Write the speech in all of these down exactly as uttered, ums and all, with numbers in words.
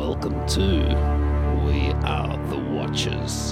Welcome to We Are the Watchers.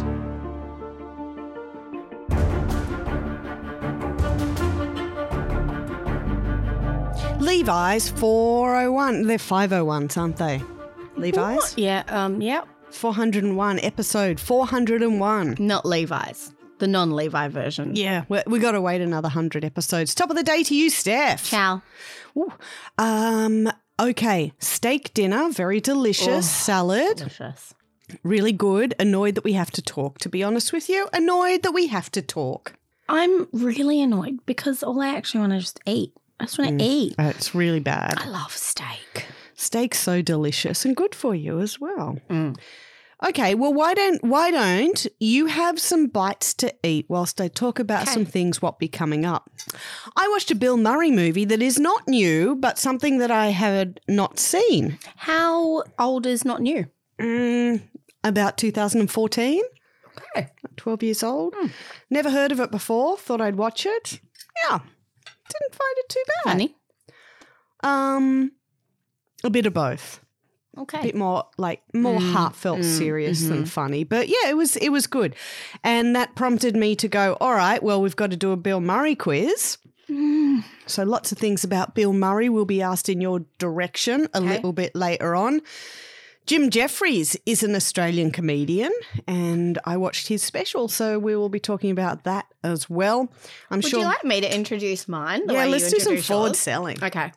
Levi's four oh one. They're five oh ones, aren't they? Levi's? What? Yeah, um, yeah. four hundred one, episode four hundred one. Not Levi's. The non-Levi version. Yeah, we, we got to wait another one hundred episodes. Top of the day to you, Steph. Ciao. Ooh. Um, okay, steak dinner, very delicious. Oh, salad, Delicious. really good. Annoyed that we have to talk, to be honest with you. Annoyed that we have to talk. I'm really annoyed because all I actually want to just eat. I just want to eat. Uh, it's really bad. I love steak. Steak's so delicious and good for you as well. Mm. Okay, well, why don't why don't you have some bites to eat whilst I talk about Okay. some things what be coming up? I watched a Bill Murray movie that is not new, but something that I had not seen. How old is not new? Mm, about two thousand fourteen, Okay. twelve years old. Hmm. Never heard of it before. Thought I'd watch it. Yeah, didn't find it too bad. Funny. Um, a bit of both. A Okay. bit more like more Mm, heartfelt, mm, serious mhm. than funny. But yeah, it was it was good. And that prompted me to go, all right, well, we've got to do a Bill Murray quiz. Mm. So lots of things about Bill Murray will be asked in your direction a Okay. little bit later on. Jim Jeffries is an Australian comedian and I watched his special, so we will be talking about that as well. I'm Would sure. you like me to introduce mine? The yeah, way let's you do some introduce forward yours? selling. Okay.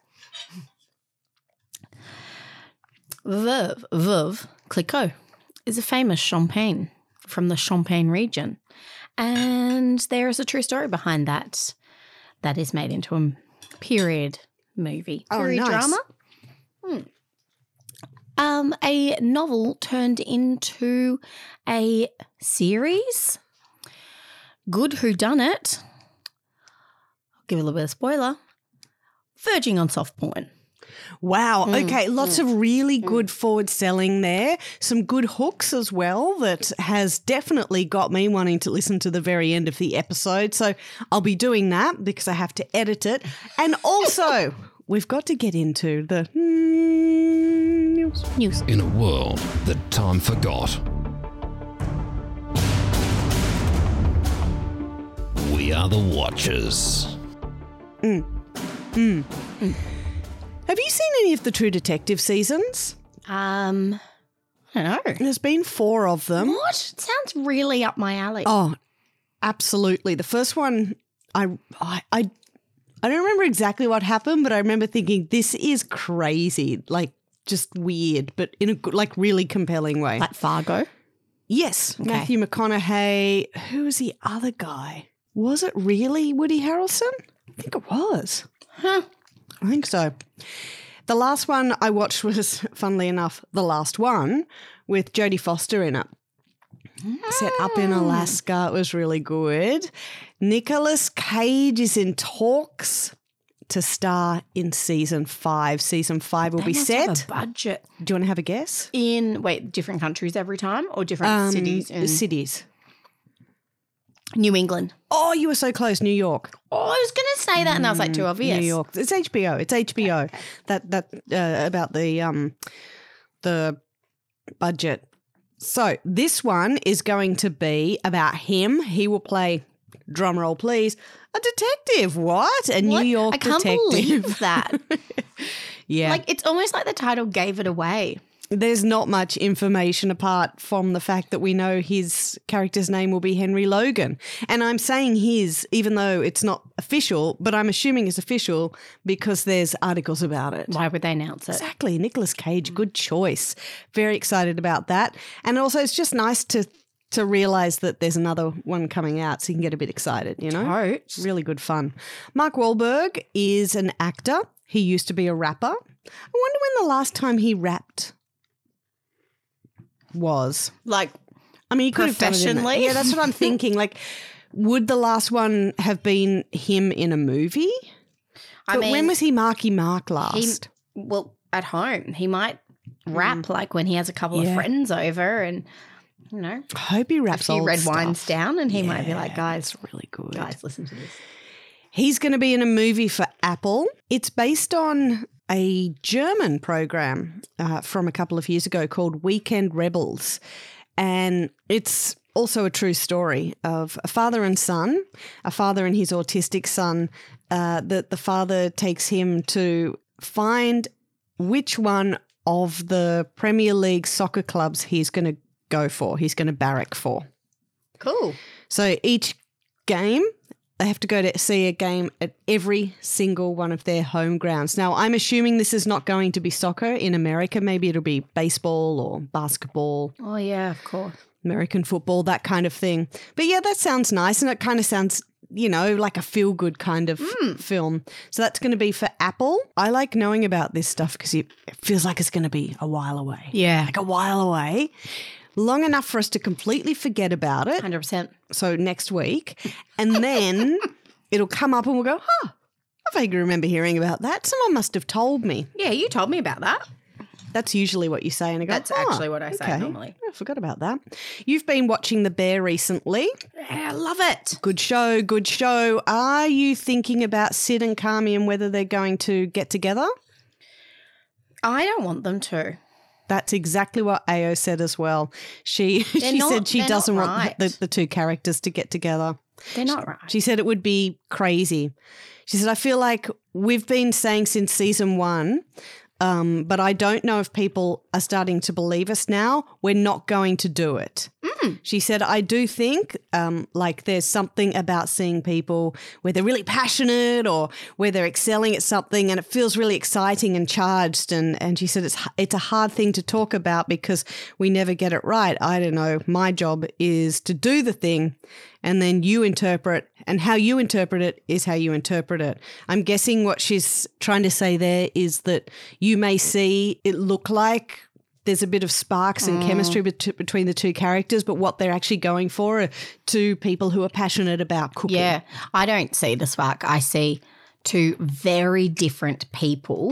Veuve, Veuve Clicquot is a famous champagne from the Champagne region. And there is a true story behind that that is made into a period movie. Oh, Period nice. drama. Hmm. Um, a novel turned into a series. Good Whodunit. I'll give a little bit of spoiler. Verging on soft porn. Wow. Mm, Okay. Lots of really good forward selling there. Some good hooks as well that has definitely got me wanting to listen to the very end of the episode. So I'll be doing that because I have to edit it. And also, we've got to get into the mm, news. News. In a world that time forgot, we are the Watchers. Have you seen any of the True Detective seasons? Um, I don't know. There's been four of them. What? Sounds really up my alley. Oh, absolutely. The first one, I, I, I, I don't remember exactly what happened, but I remember thinking this is crazy, like just weird, but in a good, like really compelling way. Like Fargo? Yes, Okay. Matthew McConaughey. Who was the other guy? Was it really Woody Harrelson? I think it was. Huh. I think so. The last one I watched was, funnily enough, the last one with Jodie Foster in it. Set up in Alaska. It was really good. Nicolas Cage is in talks to star in season five. Season five will They be must set. have a budget. Do you want to have a guess? In, wait, different countries every time or different Um, cities in Cities. New England? Oh, you were so close. New York. Oh, I was going to say that and I was like, too obvious. New York. It's H B O. It's H B O. That that uh, about the um the budget. So this one is going to be about him. He will play, drum roll please, a detective. What? A What? New York I can't detective. believe that. Yeah. Like, it's almost like the title gave it away. There's not much information apart from the fact that we know his character's name will be Henry Logan. And I'm saying his, even though it's not official, but I'm assuming it's official because there's articles about it. Why would they announce it? Exactly. Nicolas Cage, good choice. Very excited about that. And also it's just nice to to realise that there's another one coming out so you can get a bit excited, you know? Totes. Really good fun. Mark Wahlberg is an actor. He used to be a rapper. I wonder when the last time he rapped was. Like, I mean, he could have done it in Professionally? that- Yeah, that's what I'm thinking. Like, would the last one have been him in a movie? I But mean, when was he Marky Mark he, last? well, at home, he might rap like when he has a couple Yeah. of friends over and, you know, I hope he a raps few old red stuff. wines down and he might be like, Yeah, guys, that's really good. guys, listen to this. He's going to be in a movie for Apple. It's based on a German program uh, from a couple of years ago called Weekend Rebels. And it's also a true story of a father and son, a father and his autistic son, uh, that the father takes him to find which one of the Premier League soccer clubs he's going to go for, he's going to barrack for. Cool. So each game, they have to go to see a game at every single one of their home grounds. Now, I'm assuming this is not going to be soccer in America. Maybe it'll be baseball or basketball, Oh, yeah, of course. American football, that kind of thing. But yeah, that sounds nice. And it kind of sounds, you know, like a feel-good kind of Mm. film. So that's going to be for Apple. I like knowing about this stuff because it feels like it's going to be a while away. Yeah. Like a while away. Long enough for us to completely forget about it. one hundred percent. So next week. And then it'll come up and we'll go, huh, I vaguely remember hearing about that. Someone must have told me. Yeah, you told me about that. That's usually what you say. And I go, That's "Huh, actually what I say okay. normally. I forgot about that. You've been watching The Bear recently. Yeah, I love it. Good show, good show. Are you thinking about Sid and Carmi and whether they're going to get together? I don't want them to. That's exactly what A O said as well. She They're she not- said she they're doesn't not want right. the, the two characters to get together. They're not right. She said it would be crazy. She said, I feel like we've been saying since season one, um, but I don't know if people are starting to believe us now. We're not going to do it. Mm. She said, I do think um, like there's something about seeing people where they're really passionate or where they're excelling at something and it feels really exciting and charged. And, and she said it's it's a hard thing to talk about because we never get it right. I don't know. My job is to do the thing and then you interpret, and how you interpret it is how you interpret it. I'm guessing what she's trying to say there is that you may see it look like there's a bit of sparks and chemistry bet- between the two characters, but what they're actually going for are two people who are passionate about cooking. Yeah, I don't see the spark. I see two very different people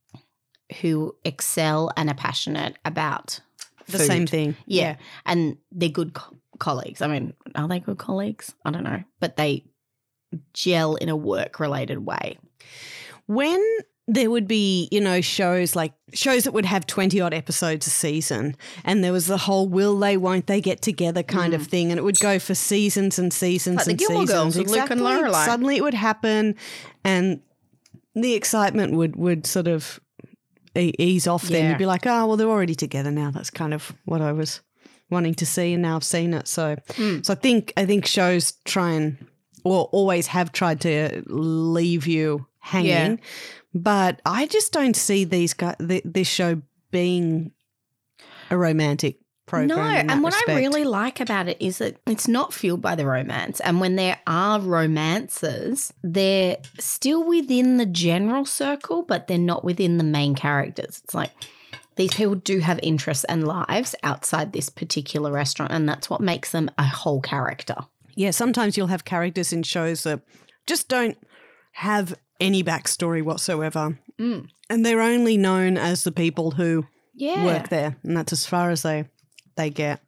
who excel and are passionate about The food. same thing. Yeah, and they're good co- colleagues. I mean, are they good colleagues? I don't know, but they gel in a work-related way. When there would be, you know, shows like shows that would have twenty odd episodes a season, and there was the whole will they, won't they get together kind of thing, and it would go for seasons and seasons Like the and Gilmore seasons. Girls with Luke and Lorelai. Suddenly it would happen, and the excitement would would sort of e- ease off. Then Yeah. you'd be like, oh well, they're already together now. That's kind of what I was wanting to see, and now I've seen it. So, Mm. so I think I think shows try and or always have tried to leave you hanging. Yeah. But I just don't see these guys, th- this show being a romantic program. No, in that and what respect. I really like about it is that it's not fueled by the romance. And when there are romances, they're still within the general circle, but they're not within the main characters. It's like these people do have interests and lives outside this particular restaurant, and that's what makes them a whole character. Yeah, sometimes you'll have characters in shows that just don't have any backstory whatsoever. Mm. And they're only known as the people who Yeah. work there. And that's as far as they they get.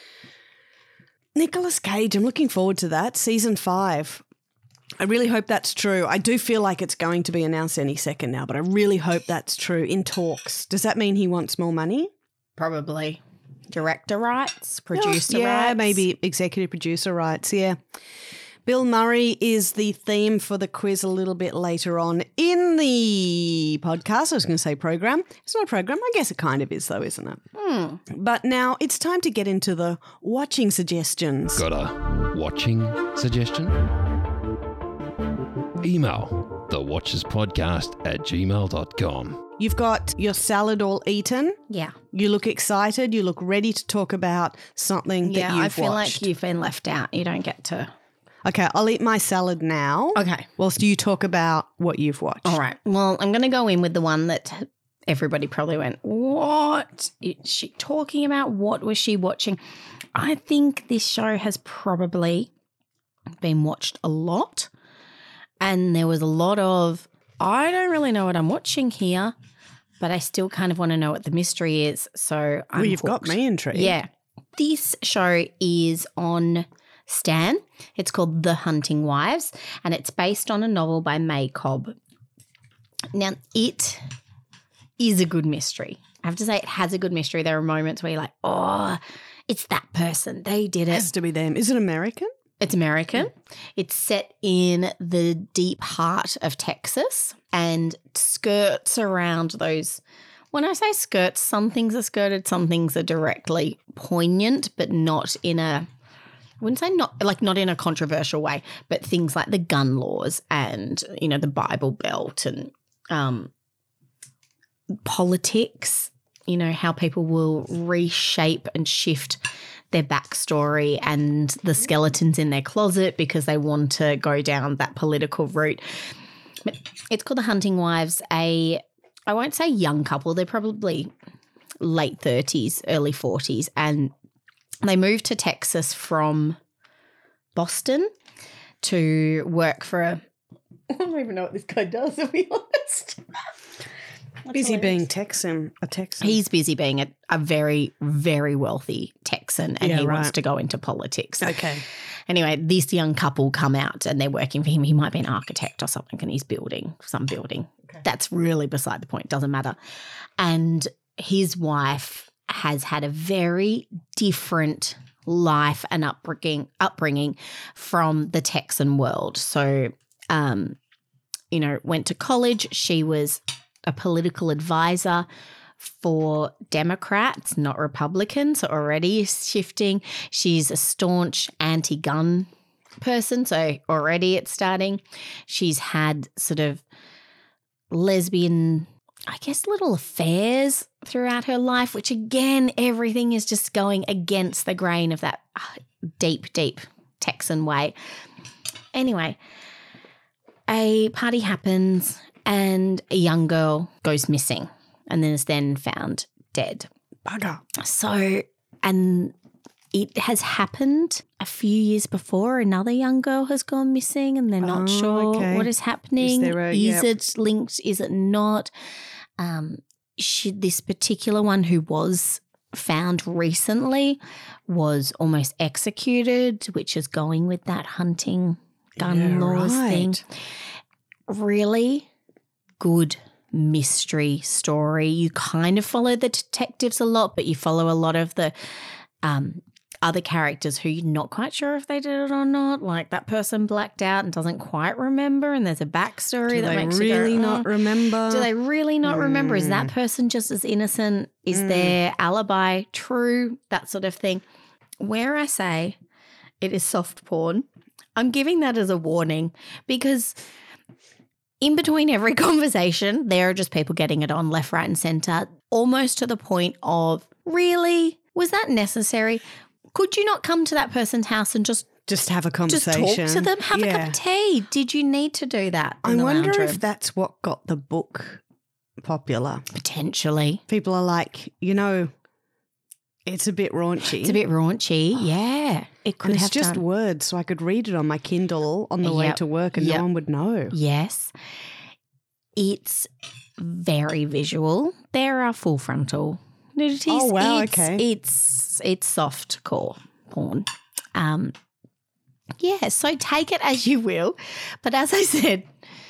Nicolas Cage, I'm looking forward to that. Season five. I really hope that's true. I do feel like it's going to be announced any second now, but I really hope that's true. In talks. Does that mean he wants more money? Probably. Director rights, producer yeah, rights. maybe executive producer rights, yeah. Bill Murray is the theme for the quiz a little bit later on in the podcast. I was going to say program. It's not a program. I guess it kind of is though, isn't it? Hmm. But now it's time to get into the watching suggestions. Got a watching suggestion? Email the watchers podcast at gmail dot com. You've got your salad all eaten. Yeah. You look excited. You look ready to talk about something Yeah, that you've I feel watched. like you've been left out. You don't get to. Okay, I'll eat my salad now. Okay. Whilst you talk about what you've watched. All right. Well, I'm going to go in with the one that everybody probably went, what is she talking about? What was she watching? I think this show has probably been watched a lot. And there was a lot of, I don't really know what I'm watching here, but I still kind of want to know what the mystery is. So I'm Well, you've hooked. got me intrigued. Yeah. This show is on Stan. It's called The Hunting Wives, and it's based on a novel by May Cobb. Now, it is a good mystery. I have to say it has a good mystery. There are moments where you're like, oh, it's that person. They did It it. has to be them. Is it American? It's American. It's set in the deep heart of Texas and skirts around those. When I say skirts, some things are skirted, some things are directly poignant, but not in a, I wouldn't say not, like not in a controversial way, but things like the gun laws and, you know, the Bible Belt and um, politics, you know, how people will reshape and shift their backstory and the skeletons in their closet because they want to go down that political route. But it's called The Hunting Wives, a, I won't say young couple, they're probably late thirties, early forties, and they moved to Texas from Boston to work for a, I don't even know what this guy does, to be honest. Busy being Texan, a Texan. He's busy being a, a very, very wealthy Texan and Yeah, he wants right. to go into politics. Okay. Anyway, this young couple come out and they're working for him. He might be an architect or something and he's building some building. Okay. That's really beside the point. Doesn't matter. And his wife has had a very different life and upbringing, upbringing from the Texan world. So, um, you know, went to college. She was a political advisor for Democrats, not Republicans, so already shifting. She's a staunch anti-gun person, so already it's starting. She's had sort of lesbian, I guess, little affairs throughout her life, which again, everything is just going against the grain of that deep, deep Texan way. Anyway, a party happens and a young girl goes missing and then is then found dead. Bugger. So, and it has happened a few years before. Another young girl has gone missing and they're not Oh, sure okay. what is happening. Is there a- is yep. it linked? Is it not? Um, she, this particular one who was found recently was almost executed, which is going with that hunting gun Yeah, laws right. thing. Really good mystery story. You kind of follow the detectives a lot, but you follow a lot of the um, other characters who you're not quite sure if they did it or not. Like that person blacked out and doesn't quite remember, and there's a backstory Do that they makes really you go, not "Oh, remember? do they really not remember? Is that Mm. person just as innocent? Is Mm. their alibi true? That sort of thing. Where I say it is soft porn, I'm giving that as a warning because in between every conversation, there are just people getting it on left, right, and centre, almost to the point of, really? Was that necessary? Could you not come to that person's house and just Just have a just conversation. talk to them, have a Yeah. cup of tea? Did you need to do that? in I the wonder lounge room? if that's what got the book popular. Potentially. People are like, you know, it's a bit raunchy. It's a bit raunchy. Yeah. It could and it's have just done. words, so I could read it on my Kindle on the way Yep. to work and Yep. no one would know. Yes. It's very visual. There are full frontal nudities. Oh, wow, It's, okay. It's it's soft core porn. Um yeah, so take it as you will. But as I said,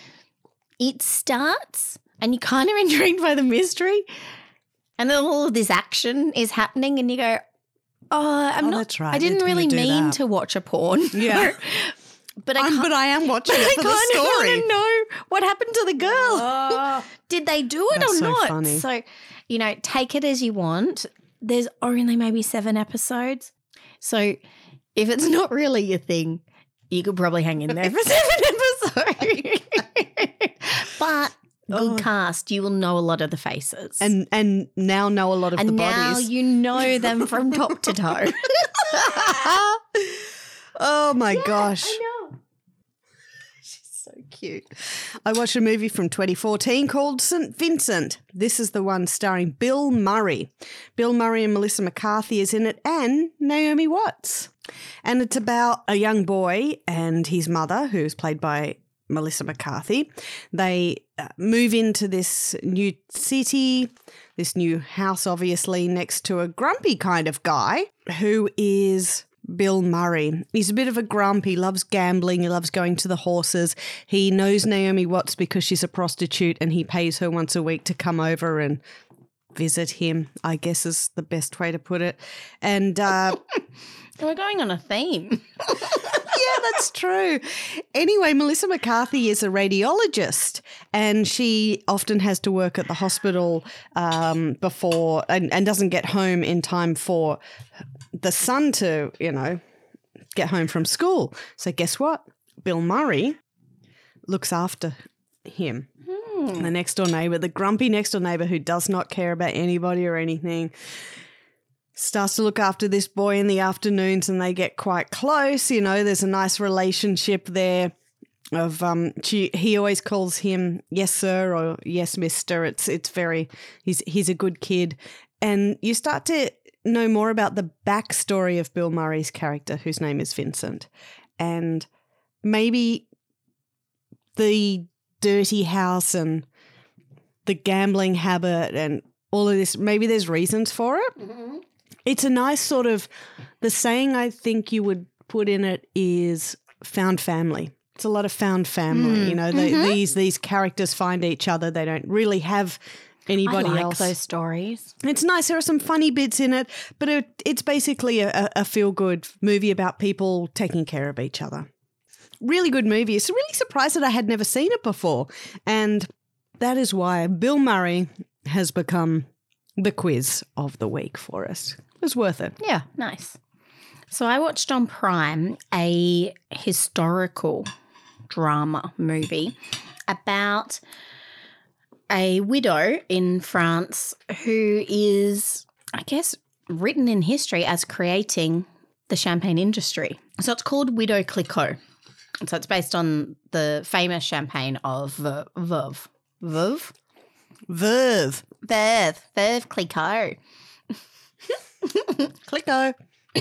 it starts and you're kind of intrigued by the mystery. And then all of this action is happening and you go, oh, I'm Oh, not, that's right. I didn't They're gonna really do mean that. to watch a porn. Yeah. but I I'm, can't, but I am watching but I it for the kind of want story. to know what happened to the girl. Oh. Did they do it That's or so not? funny. So, you know, take it as you want. There's only maybe seven episodes. So if it's not really your thing, you could probably hang in there for seven episodes. But good Oh. cast. You will know a lot of the faces. And and now know a lot of and the now bodies. you know them from top to toe. Oh my gosh. I know. She's so cute. I watched a movie from twenty fourteen called Saint Vincent. This is the one starring Bill Murray. Bill Murray and Melissa McCarthy is in it, and Naomi Watts. And it's about a young boy and his mother, who's played by Melissa McCarthy. They uh, move into this new city, this new house, obviously, next to a grumpy kind of guy who is Bill Murray. He's a bit of a grump. He loves gambling. He loves going to the horses. He knows Naomi Watts because she's a prostitute and he pays her once a week to come over and visit him, I guess is the best way to put it. And uh, we're going on a theme. yeah, that's true. Anyway, Melissa McCarthy is a radiologist and she often has to work at the hospital um, before and, and doesn't get home in time for the son to, you know, get home from school. So guess what? Bill Murray looks after him. Hmm. The next door neighbour, the grumpy next door neighbour who does not care about anybody or anything, starts to look after this boy in the afternoons and they get quite close. You know, there's a nice relationship there of um she he always calls him yes sir or yes mister. It's it's very he's he's a good kid. And you start to know more about the backstory of Bill Murray's character, whose name is Vincent. And maybe the dirty house and the gambling habit and all of this, maybe there's reasons for it. Mm-hmm. It's a nice sort of, the saying I think you would put in it is found family. It's a lot of found family. Mm. You know, they, mm-hmm. these these characters find each other. They don't really have anybody I like else. Those stories. It's nice. There are some funny bits in it, but it, it's basically a, a feel-good movie about people taking care of each other. Really good movie. It's really surprised that I had never seen it before. And that is why Bill Murray has become the quiz of the week for us. It was worth it. Yeah, nice. So I watched on Prime a historical drama movie about a widow in France who is, I guess, written in history as creating the champagne industry. So it's called Widow Clicquot. So it's based on the famous champagne of Veuve. Veuve? Veuve? Veuve. Veuve. Veuve Clicquot. Clicquot.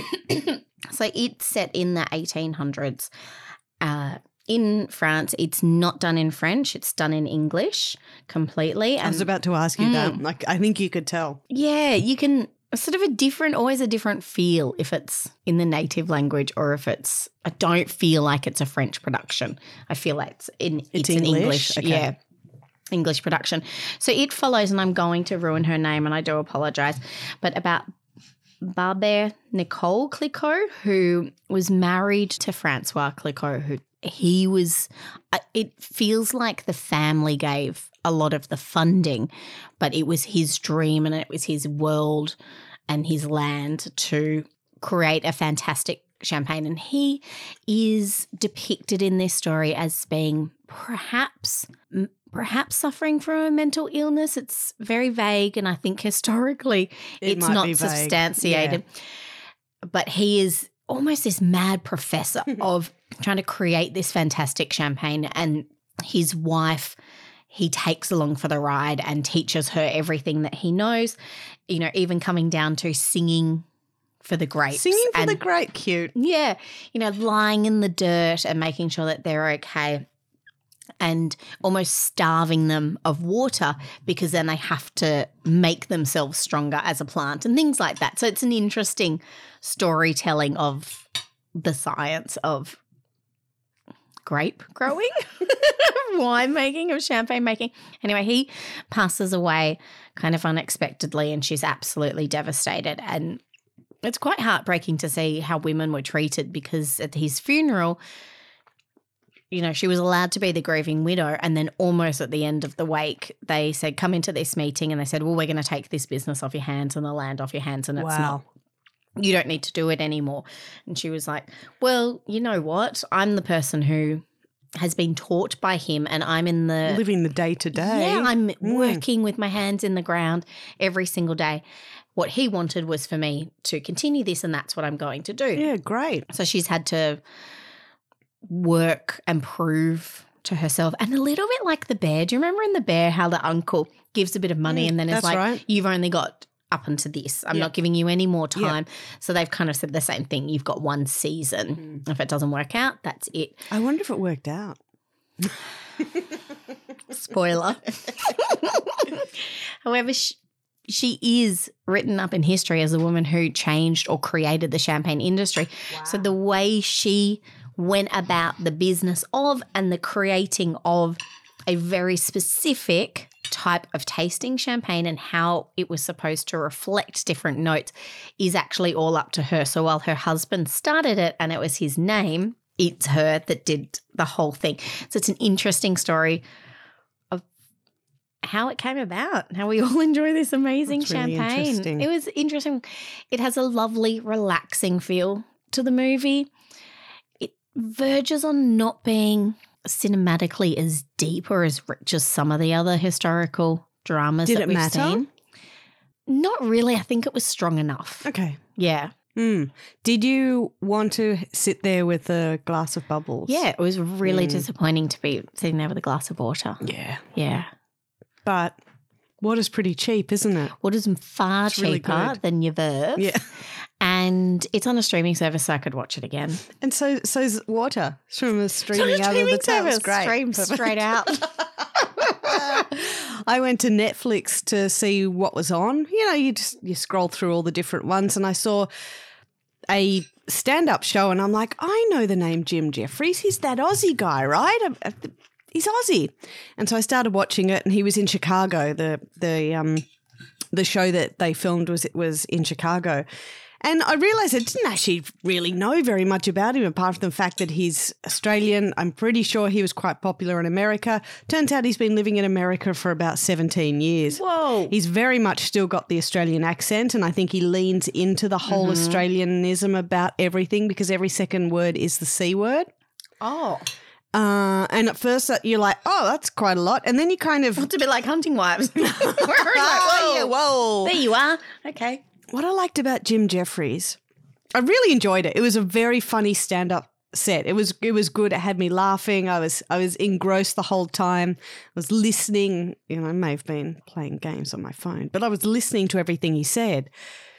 So it's set in the eighteen hundreds. Uh, in France, it's not done in French. It's done in English completely. And I was about to ask you mm, that. Like, I think you could tell. Yeah, you can sort of a different, always a different feel if it's in the native language or if it's, I don't feel like it's a French production. I feel like it's in, it's, it's in English. English. Okay. Yeah. English production. So it follows, and I'm going to ruin her name and I do apologise, but about Barbara Nicole Clicquot, who was married to Francois Clicquot, who he was, it feels like the family gave a lot of the funding, but it was his dream and it was his world and his land to create a fantastic champagne. And he is depicted in this story as being perhaps perhaps suffering from a mental illness. It's very vague, and I think historically it it's not substantiated. Yeah. But he is almost this mad professor of trying to create this fantastic champagne, and his wife he takes along for the ride and teaches her everything that he knows, you know, even coming down to singing for the grapes. Singing for and, the grape, cute. Yeah, you know, lying in the dirt and making sure that they're okay, and almost starving them of water because then they have to make themselves stronger as a plant and things like that. So it's an interesting storytelling of the science of grape growing, wine making, of champagne making. Anyway, he passes away kind of unexpectedly and she's absolutely devastated. And it's quite heartbreaking to see how women were treated because at his funeral, you know, she was allowed to be the grieving widow, and then almost at the end of the wake, they said, come into this meeting, and they said, well, we're going to take this business off your hands and the land off your hands, and it's wow. not, you don't need to do it anymore. And she was like, well, you know what? I'm the person who has been taught by him, and I'm in the – living the day-to-day. Yeah, I'm mm. working with my hands in the ground every single day. What he wanted was for me to continue this, and that's what I'm going to do. Yeah, great. So she's had to – work and prove to herself, and a little bit like The Bear. Do you remember in The Bear how the uncle gives a bit of money mm, and then it's like, right. you've only got up until this. I'm yep. not giving you any more time. Yep. So they've kind of said the same thing. You've got one season. Mm. If it doesn't work out, that's it. I wonder if it worked out. Spoiler. However, she, she is written up in history as a woman who changed or created the champagne industry. Wow. So the way she went about the business of and the creating of a very specific type of tasting champagne and how it was supposed to reflect different notes is actually all up to her. So while her husband started it and it was his name, it's her that did the whole thing. So it's an interesting story of how it came about, how we all enjoy this amazing That's really champagne. interesting. It was interesting. It has a lovely, relaxing feel to the movie. It verges on not being cinematically as deep or as rich as some of the other historical dramas Did that it we've matter? seen. Not really. I think it was strong enough. Okay. Yeah. Mm. Did you want to sit there with a glass of bubbles? Yeah, it was really Mm. disappointing to be sitting there with a glass of water. Yeah. Yeah. But water's pretty cheap, isn't it? Water's far It's really cheaper good. than your Verve. Yeah. And it's on a streaming service, so I could watch it again. And so so's water. It's from a streaming out of the tap. It's great. Stream Perfect. straight out. I went to Netflix to see what was on. You know, you just you scroll through all the different ones, and I saw a stand-up show, and I'm like, I know the name Jim Jeffries. He's that Aussie guy, right? I- I- He's Aussie. And so I started watching it, and he was in Chicago. The the um the show that they filmed was was in Chicago. And I realised I didn't actually really know very much about him apart from the fact that he's Australian. I'm pretty sure he was quite popular in America. Turns out he's been living in America for about seventeen years. Whoa. He's very much still got the Australian accent, and I think he leans into the whole Mm-hmm. Australianism about everything because every second word is the C word. Oh. Uh, and at first uh, you're like, oh, that's quite a lot. And then you kind of, It's a bit like Hunting Wives. We're like, whoa, whoa, whoa. there you are. Okay. What I liked about Jim Jeffries, I really enjoyed it. It was a very funny stand-up set. It was it was good. It had me laughing. I was I was engrossed the whole time. I was listening. You know, I may have been playing games on my phone, but I was listening to everything he said.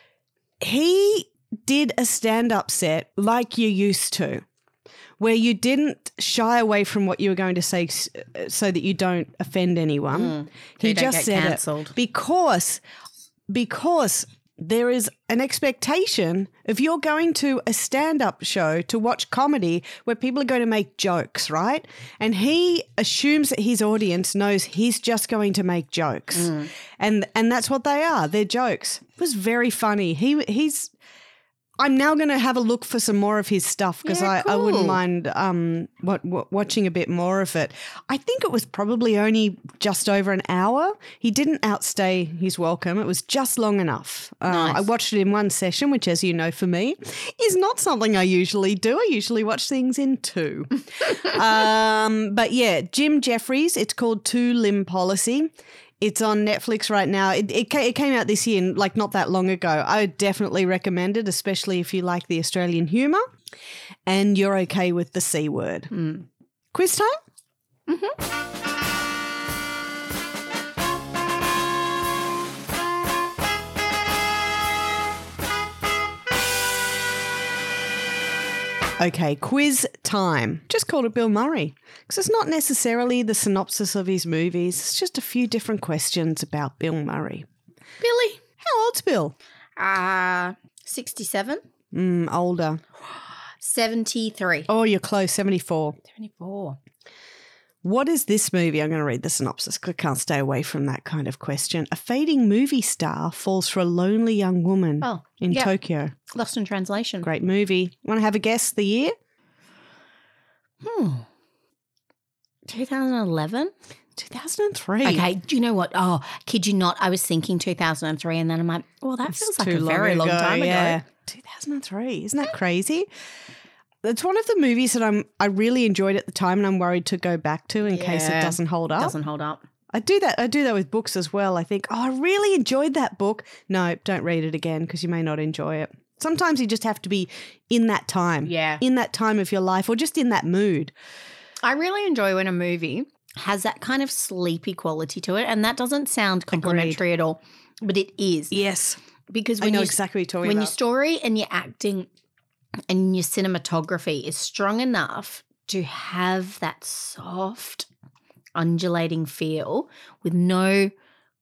He did a stand-up set like you used to, where you didn't shy away from what you were going to say s- so that you don't offend anyone. Mm. He you don't just get said cancelled. it because because there is an expectation if you're going to a stand-up show to watch comedy where people are going to make jokes, right? And he assumes that his audience knows he's just going to make jokes. Mm. And and that's what they are. They're jokes. It was very funny. He he's I'm now going to have a look for some more of his stuff because Yeah, I, I wouldn't cool. mind um, what, what, watching a bit more of it. I think it was probably only just over an hour. He didn't outstay his welcome. It was just long enough. Uh, Nice. I watched it in one session, which, as you know, for me, is not something I usually do. I usually watch things in two. um, but yeah, Jim Jeffries, it's called Two Limb Policy. It's on Netflix right now. It, it, ca- it came out this year, like not that long ago. I would definitely recommend it, especially if you like the Australian humour and you're okay with the C word. Mm. Quiz time? Okay, quiz time. Just called it Bill Murray because it's not necessarily the synopsis of his movies. It's just a few different questions about Bill Murray. Billy. How old's Bill? Uh, sixty-seven. Mm, older. seventy-three. Oh, you're close, seventy-four. seventy-four. What is this movie? I'm going to read the synopsis because I can't stay away from that kind of question. A fading movie star falls for a lonely young woman Oh, in yeah. Tokyo. Lost in Translation. Great movie. Want to have a guess the year? Hmm. twenty eleven? two thousand three. Okay, do you know what? Oh, kid you not, I was thinking two thousand three and then I'm like, well, that It's feels like too a very long ago, time yeah. ago. two thousand three. Isn't that crazy? It's one of the movies that I'm I really enjoyed at the time and I'm worried to go back to in case it Yeah. doesn't hold up. Doesn't hold up. I do that. I do that with books as well. I think, oh, I really enjoyed that book. No, don't read it again because you may not enjoy it. Sometimes you just have to be in that time. Yeah. In that time of your life or just in that mood. I really enjoy when a movie has that kind of sleepy quality to it, and that doesn't sound complimentary at all, but it is. Yes. Because I when know you, exactly what you're talking when your about. story and your acting and your cinematography is strong enough to have that soft, undulating feel with no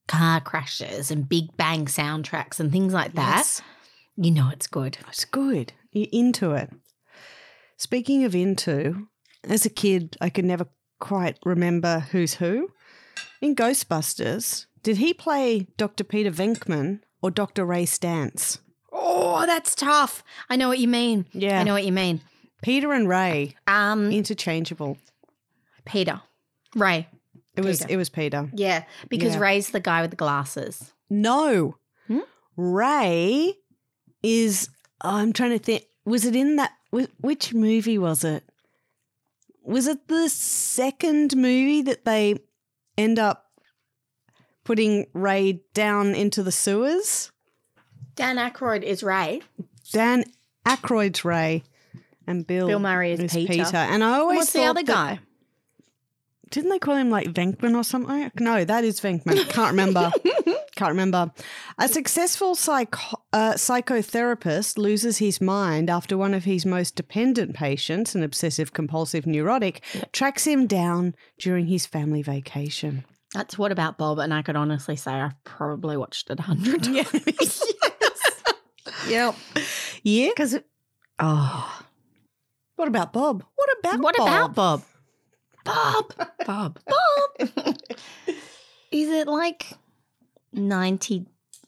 car crashes and Big Bang soundtracks and things like that, Yes. you know it's good. It's good. You're into it. Speaking of into, as a kid, I could never quite remember who's who. In Ghostbusters, did he play Doctor Peter Venkman or Doctor Ray Stantz? Oh, that's tough. I know what you mean. Yeah. I know what you mean. Peter and Ray, Um, interchangeable. Peter. Ray. It was Peter. it was Peter. Yeah, because Yeah. Ray's the guy with the glasses. No. Hmm? Ray is, oh, I'm trying to think, was it in that, wh- which movie was it? Was it the second movie that they end up putting Ray down into the sewers? Dan Aykroyd is Ray. Dan Aykroyd's Ray and Bill, Bill Murray is Peter. And I always What's the thought other that- guy? Didn't they call him like Venkman or something? No, that is Venkman. Can't remember. Can't remember. A successful psycho- uh, psychotherapist loses his mind after one of his most dependent patients, an obsessive compulsive neurotic, tracks him down during his family vacation. That's What About Bob, and I could honestly say I've probably watched it a hundred times. Yep. Yeah. Because, oh, What about Bob? What about what Bob? about Bob? Bob, Bob, Bob. Is it like ninety-two?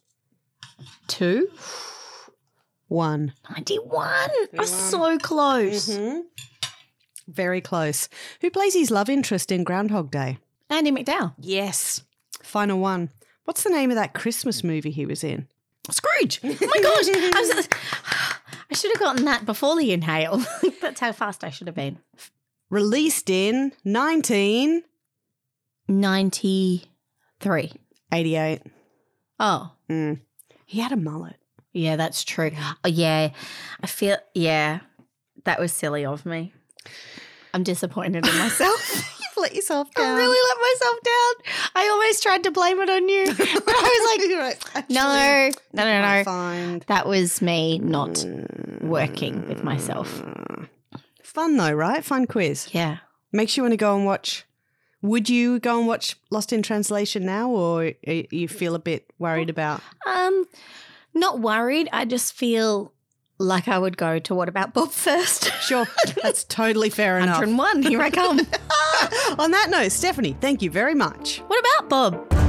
One. ninety-one. I was so close. Mm-hmm. Very close. Who plays his love interest in Groundhog Day? Andy McDowell. Yes. Final one. What's the name of that Christmas movie he was in? Scrooge. Oh my gosh. I, was, I should have gotten that before the inhale. That's how fast I should have been. Released in nineteen ninety-three. eighty-eight. Oh, Mm. He had a mullet. yeah, that's true. Oh, yeah. I feel, yeah, that was silly of me. I'm disappointed in myself. You've let yourself I down. really let myself down. I almost tried to blame it on you. But I was like, like, no, no, no, no. Fine. That was me not working with myself. Fun though, right? Fun quiz. Yeah. Makes you want to go and watch. Would you go and watch Lost in Translation now, or you feel a bit worried about? Um, not worried. I just feel like I would go to What About Bob first. Sure, that's totally fair enough. one oh one, here I come. On that note, Stephanie, thank you very much. What about Bob?